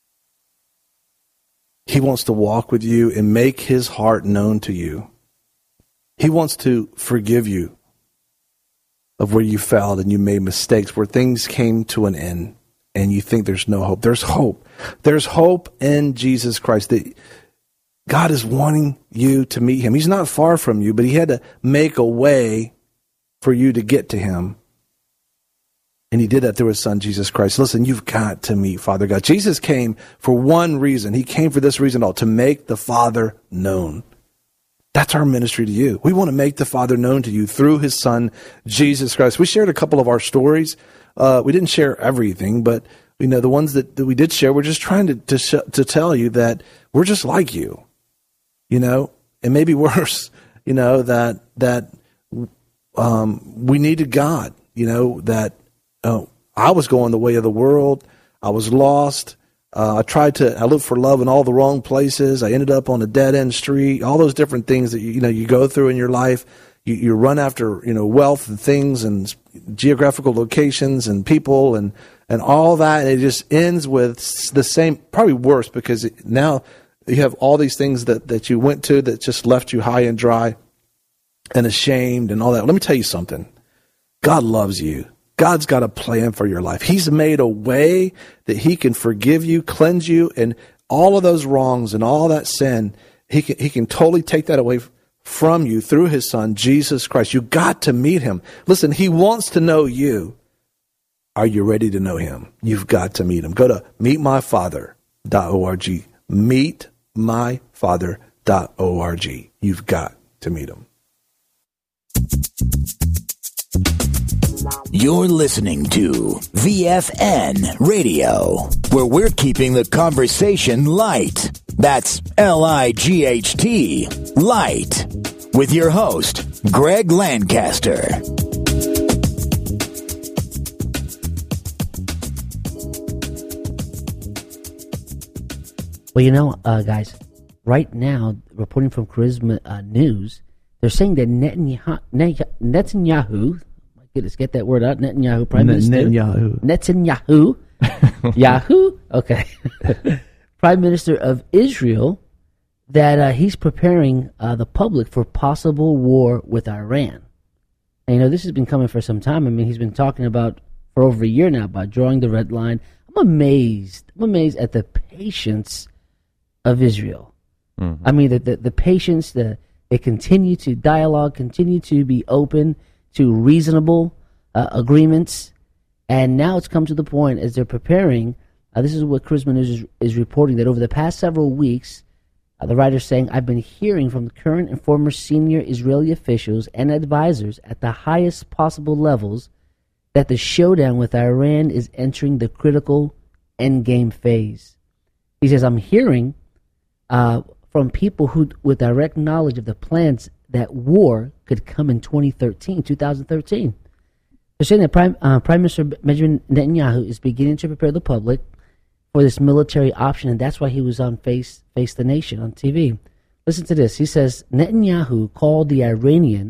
He wants to walk with you and make His heart known to you. He wants to forgive you of where you failed and you made mistakes, where things came to an end and you think there's no hope. There's hope. There's hope in Jesus Christ. God is wanting you to meet Him. He's not far from you, but He had to make a way for you to get to Him. And He did that through His Son, Jesus Christ. Listen, you've got to meet Father God. Jesus came for one reason. He came for this reason, to make the Father known. That's our ministry to you. We want to make the Father known to you through His Son, Jesus Christ. We shared a couple of our stories. We didn't share everything, but the ones that we did share, we're just trying to tell you that we're just like you, and maybe worse, that we needed God, that I was going the way of the world. I was lost. I looked for love in all the wrong places. I ended up on a dead-end street, all those different things that, you go through in your life. You run after, wealth and things and geographical locations and people and all that. And it just ends with the same, probably worse, because now you have all these things that you went to that just left you high and dry and ashamed and all that. Let me tell you something. God loves you. God's got a plan for your life. He's made a way that He can forgive you, cleanse you, and all of those wrongs and all that sin, He can totally take that away from you through His Son, Jesus Christ. You got to meet Him. Listen, He wants to know you. Are you ready to know Him? You've got to meet Him. Go to meetmyfather.org. Meetmyfather.org. You've got to meet Him. You're listening to VFN Radio, where we're keeping the conversation light. That's L-I-G-H-T, light. With your host, Greg Lancaster. Well, guys, right now, reporting from Charisma News, they're saying that Netanyahu, let's get that word out. Netanyahu, Prime Minister. Netanyahu. Yahoo? Okay. Prime Minister of Israel, that he's preparing the public for possible war with Iran. And, this has been coming for some time. I mean, he's been talking about for over a year now about drawing the red line. I'm amazed. I'm amazed at the patience of Israel. I mean, the patience, they continue to dialogue, continue to be open to reasonable agreements. And now it's come to the point as they're preparing. This is what Charisma News is reporting, that over the past several weeks, the writer's saying, I've been hearing from the current and former senior Israeli officials and advisors at the highest possible levels that the showdown with Iran is entering the critical endgame phase. He says, I'm hearing from people who, with direct knowledge of the plans that war could come in 2013. They're saying that Prime Minister Benjamin Netanyahu is beginning to prepare the public for this military option, and that's why he was on Face the Nation on TV. Listen to this. He says Netanyahu called the Iranian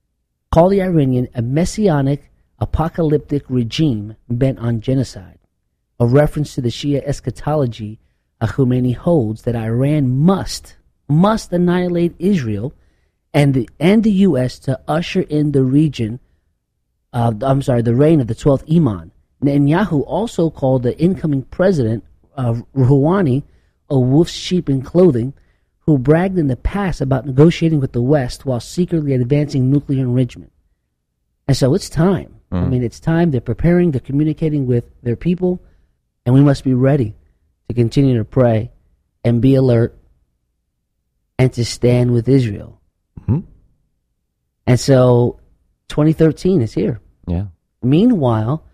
a messianic, apocalyptic regime bent on genocide, a reference to the Shia eschatology Khomeini holds that Iran must annihilate Israel and the U.S. to usher in the reign of the 12th Imam. Netanyahu also called the incoming president Rouhani a wolf's sheep in clothing, who bragged in the past about negotiating with the West while secretly advancing nuclear enrichment. And so it's time. I mean, it's time. They're preparing, they're communicating with their people, and we must be ready to continue to pray and be alert and to stand with Israel. And so 2013 is here. Yeah. Meanwhile,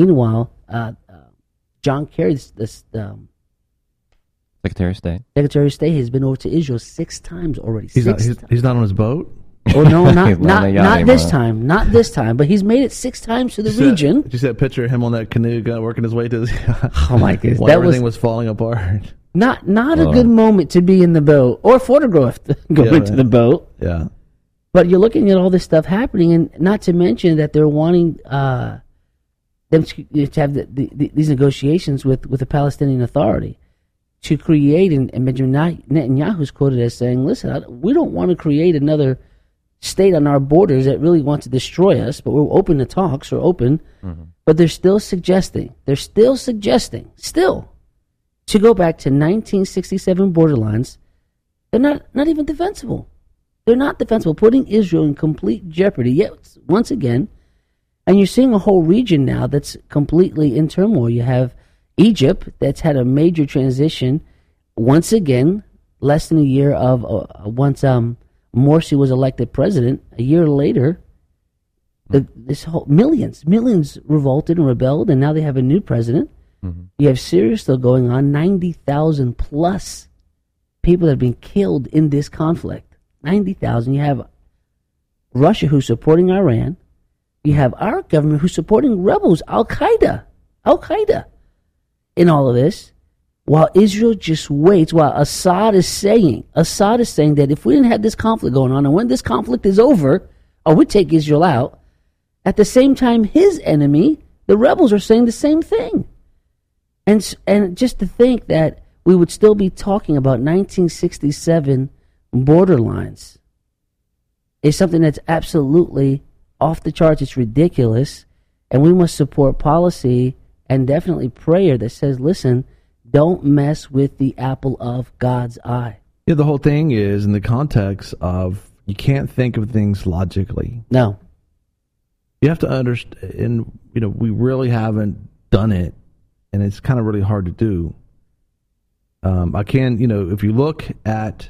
John Kerry, this Secretary of State. Secretary of State, has been over to Israel 6 times already. He's not on his boat? Oh, no, not this time. Not this time. But he's made it 6 times to the region. Did you see that picture of him on that canoe working his way to the... Oh, my goodness. Everything was falling apart. Not a good moment to be in the boat or photograph going into the boat. Yeah. But you're looking at all this stuff happening, and not to mention that they're wanting them to have these negotiations with the Palestinian Authority to create, and Benjamin Netanyahu is quoted as saying, listen, we don't want to create another state on our borders that really wants to destroy us, but we're open to talks, we're open, but they're still suggesting, to go back to 1967 borderlines. They're not even defensible. They're not defensible, putting Israel in complete jeopardy yet once again. And you're seeing a whole region now that's completely in turmoil. You have Egypt that's had a major transition once again, less than a year of once Morsi was elected president. A year later, this whole millions revolted and rebelled, and now they have a new president. You have Syria still going on, 90,000 plus people that have been killed in this conflict. 90,000. You have Russia who's supporting Iran. You have our government who's supporting rebels, Al-Qaeda in all of this, while Israel just waits, while Assad is saying that if we didn't have this conflict going on, and when this conflict is over, we'd take Israel out. At the same time, his enemy, the rebels, are saying the same thing. And just to think that we would still be talking about 1967 borderlines is something that's absolutely off the charts. It's ridiculous, and we must support policy and definitely prayer that says, listen, don't mess with the apple of God's eye. Yeah, the whole thing is in the context of you can't think of things logically. No. You have to understand, and we really haven't done it, and it's kind of really hard to do. If you look at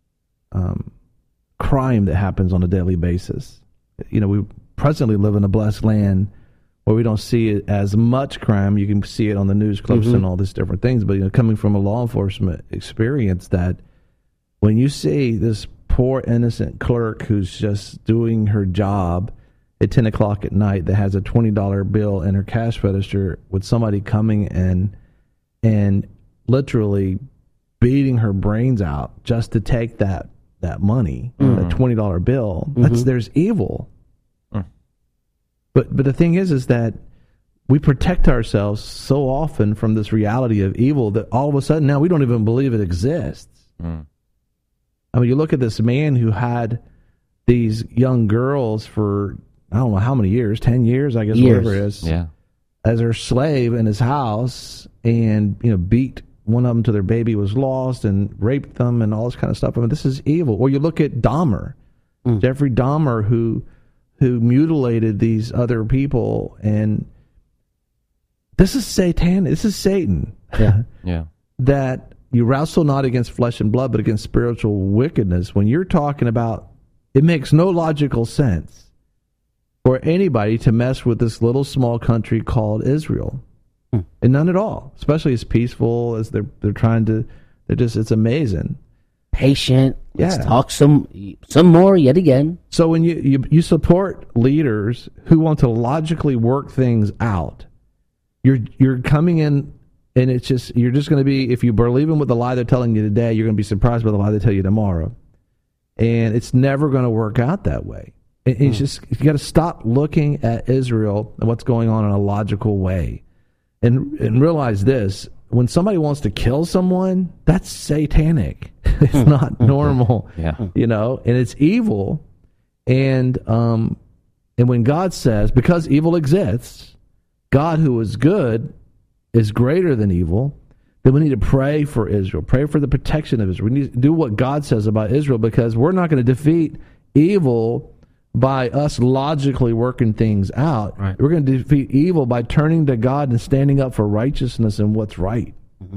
crime that happens on a daily basis, we presently live in a blessed land where we don't see it as much crime. You can see it on the news clips and all these different things. But coming from a law enforcement experience, that when you see this poor innocent clerk who's just doing her job at 10 o'clock at night that has a $20 bill in her cash register with somebody coming and literally beating her brains out just to take that money, that $20 bill, there's evil. But the thing is that we protect ourselves so often from this reality of evil that all of a sudden now we don't even believe it exists. I mean, you look at this man who had these young girls for, I don't know how many years, 10 years, I guess, whatever it is. Yeah. as their slave in his house and, beat one of them till their baby was lost and raped them and all this kind of stuff. I mean, this is evil. Or you look at Dahmer, Jeffrey Dahmer, who mutilated these other people, and this is satanic. This is Satan. Yeah. Yeah. That you wrestle not against flesh and blood, but against spiritual wickedness. When you're talking about, it makes no logical sense for anybody to mess with this little small country called Israel. And none at all, especially as peaceful as they're trying to. It's amazing. Patient. Let's Yeah. talk some more yet again. So when you support leaders who want to logically work things out, you're coming in, and you're just going to be, if you believe in what the lie they're telling you today, you're going to be surprised by the lie they tell you tomorrow, and it's never going to work out that way. It's just, you got to stop looking at Israel and what's going on in a logical way, and realize this: when somebody wants to kill someone, that's satanic. It's not normal. Yeah. And it's evil. And when God says, because evil exists, God who is good is greater than evil, then we need to pray for Israel, pray for the protection of Israel. We need to do what God says about Israel, because we're not going to defeat evil by us logically working things out. Right. We're going to defeat evil by turning to God and standing up for righteousness and what's right.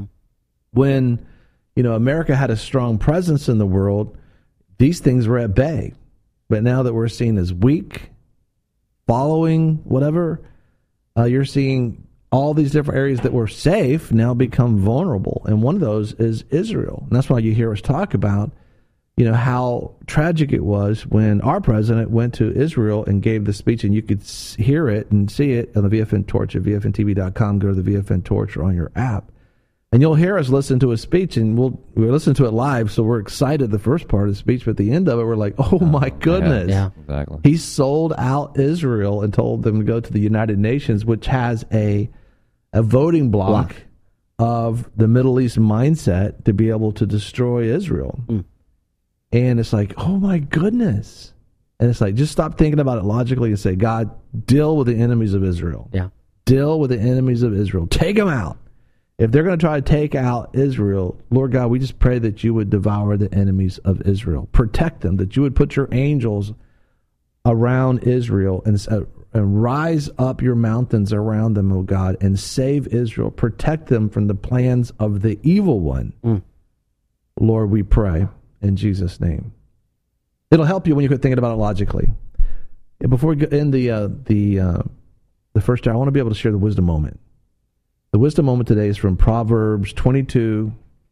When America had a strong presence in the world, these things were at bay. But now that we're seen as weak, following whatever, you're seeing all these different areas that were safe now become vulnerable. And one of those is Israel. And that's why you hear us talk about, how tragic it was when our president went to Israel and gave the speech, and you could hear it and see it on the VFN Torch at VFNTV.com. Go to the VFN Torch or on your app. And you'll hear us listen to his speech, and we'll listen to it live, so we're excited the first part of the speech, but at the end of it, we're like, oh my goodness. Yeah. Exactly. He sold out Israel and told them to go to the United Nations, which has a voting bloc of the Middle East mindset to be able to destroy Israel. And it's like, oh my goodness. And it's like, just stop thinking about it logically and say, God, deal with the enemies of Israel. Yeah. Deal with the enemies of Israel. Take them out. If they're going to try to take out Israel, Lord God, we just pray that you would devour the enemies of Israel. Protect them, that you would put your angels around Israel and rise up your mountains around them, O God, and save Israel. Protect them from the plans of the evil one. Lord, we pray in Jesus' name. It'll help you when you quit thinking about it logically. And before we end the first hour, I want to be able to share the wisdom moment. The wisdom moment today is from Proverbs 22,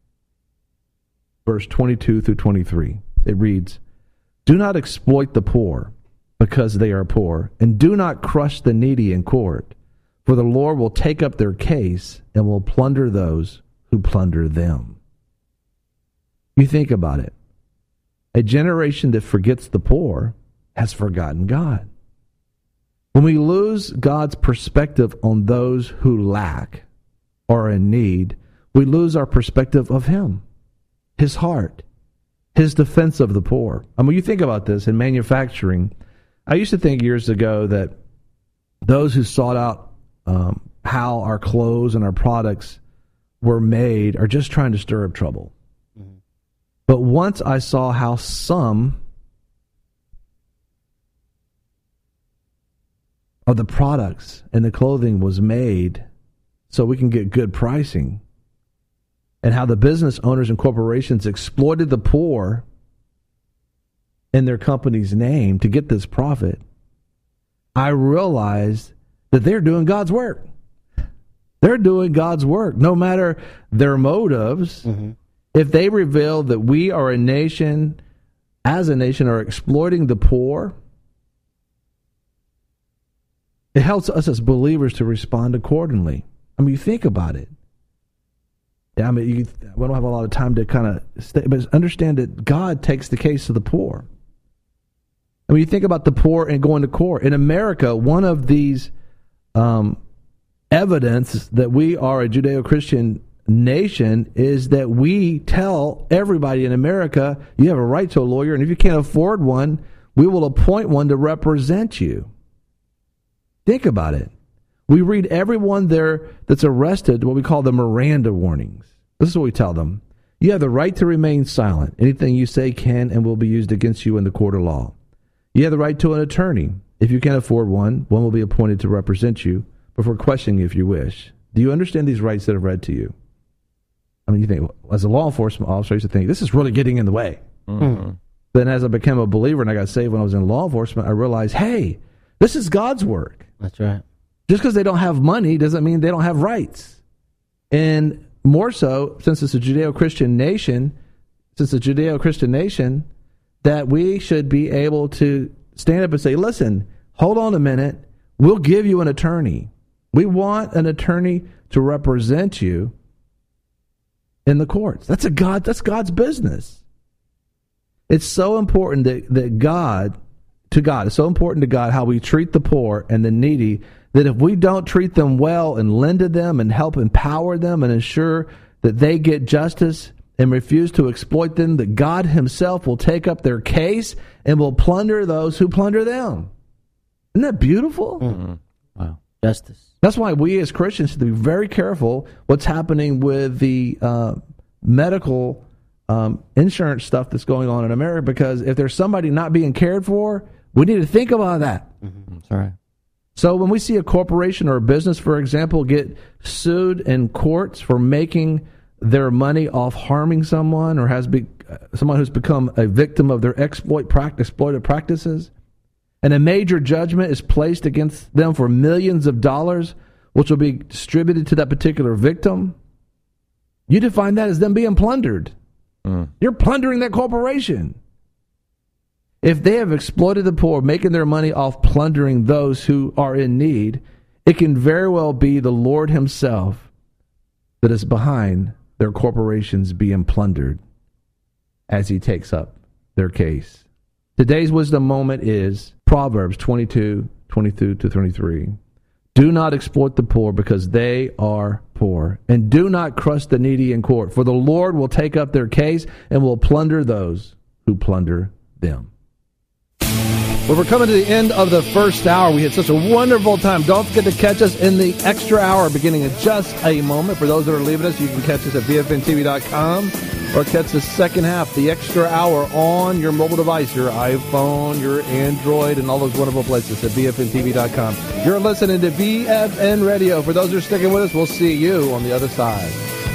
verse 22 through 23. It reads, "Do not exploit the poor because they are poor, and do not crush the needy in court, for the Lord will take up their case and will plunder those who plunder them." You think about it. A generation that forgets the poor has forgotten God. When we lose God's perspective on those who lack or are in need, we lose our perspective of Him, His heart, His defense of the poor. I mean, you think about this in manufacturing. I used to think years ago that those who sought out how our clothes and our products were made are just trying to stir up trouble. But once I saw how some of the products and the clothing was made so we can get good pricing, and how the business owners and corporations exploited the poor in their company's name to get this profit, I realized that they're doing God's work. They're doing God's work, no matter their motives. If they reveal that we are a nation, as a nation, are exploiting the poor, it helps us as believers to respond accordingly. I mean, you think about it. Yeah, I mean, we don't have a lot of time to kind of stay, but understand that God takes the case of the poor. I mean, you think about the poor and going to court. In America, one of these evidence that we are a Judeo-Christian nation is that we tell everybody in America, you have a right to a lawyer, and if you can't afford one, we will appoint one to represent you. Think about it. We read everyone there that's arrested what we call the Miranda warnings. This is what we tell them. You have the right to remain silent. Anything you say can and will be used against you in the court of law. You have the right to an attorney. If you can't afford one will be appointed to represent you before questioning you if you wish. Do you understand these rights that I've read to you? I mean, you think, well, as a law enforcement officer, I used to think, this is really getting in the way. Mm-hmm. Then as I became a believer and I got saved when I was in law enforcement, I realized, hey, this is God's work. That's right. Just because they don't have money doesn't mean they don't have rights. And more so, since it's a Judeo-Christian nation, that we should be able to stand up and say, listen, hold on a minute, we'll give you an attorney. We want an attorney to represent you in the courts. That's God's business. It's so important that God, it's so important to God how we treat the poor and the needy, that if we don't treat them well and lend to them and help empower them and ensure that they get justice and refuse to exploit them, that God himself will take up their case and will plunder those who plunder them. Isn't that beautiful? Mm-hmm. Wow. Justice. That's why we as Christians have to be very careful what's happening with the medical insurance stuff that's going on in America, because if there's somebody not being cared for, we need to think about that. Mm-hmm. That's right. So when we see a corporation or a business, for example, get sued in courts for making their money off harming someone, or someone who's become a victim of their exploitive practices, and a major judgment is placed against them for millions of dollars, which will be distributed to that particular victim, you define that as them being plundered. You're plundering that corporation. If they have exploited the poor, making their money off plundering those who are in need, it can very well be the Lord himself that is behind their corporations being plundered as he takes up their case. Today's wisdom moment is Proverbs 22:22-23. Do not exploit the poor because they are poor, and do not crush the needy in court, for the Lord will take up their case and will plunder those who plunder them. Well, we're coming to the end of the first hour. We had such a wonderful time. Don't forget to catch us in the extra hour beginning in just a moment. For those that are leaving us, you can catch us at VFNTV.com or catch the second half, the extra hour, on your mobile device, your iPhone, your Android, and all those wonderful places at VFNTV.com. You're listening to VFN Radio. For those that are sticking with us, we'll see you on the other side.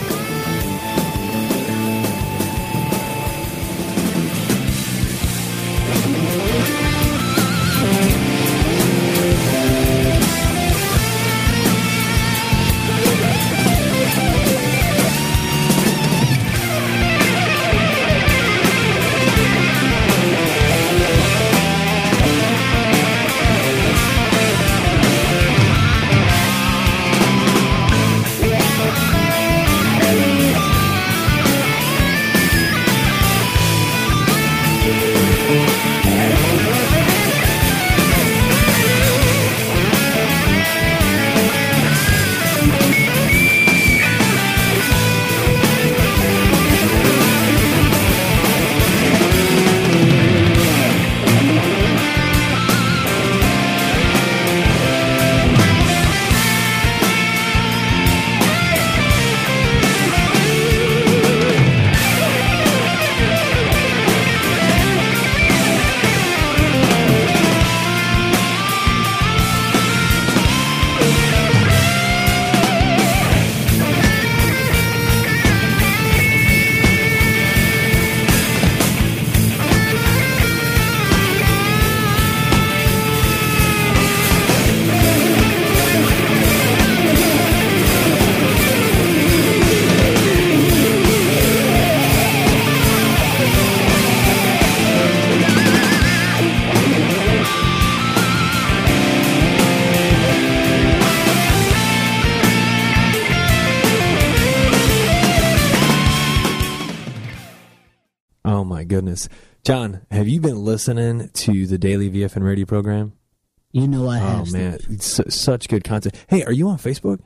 Goodness. John, have you been listening to the daily VFN radio program? You know I have. Oh, man. It's such good content. Hey, are you on Facebook?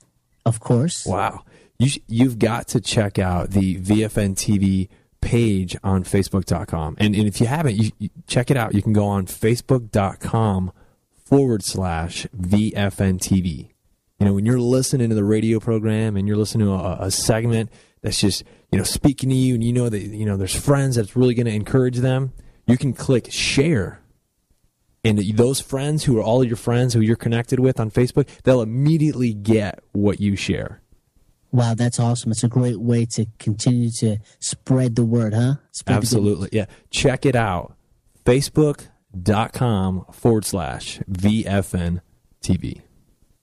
Of course. Wow. You've got to check out the VFN TV page on Facebook.com. And if you haven't, you check it out. You can go on Facebook.com/VFN TV. when you're listening to the radio program and you're listening to a segment that's just, speaking to you, and that, there's friends that's really going to encourage them, you can click share. And those friends who are all your friends who you're connected with on Facebook, they'll immediately get what you share. Wow, that's awesome. It's a great way to continue to spread the word, huh? Absolutely. Yeah. Check it out. Facebook.com/VFN TV.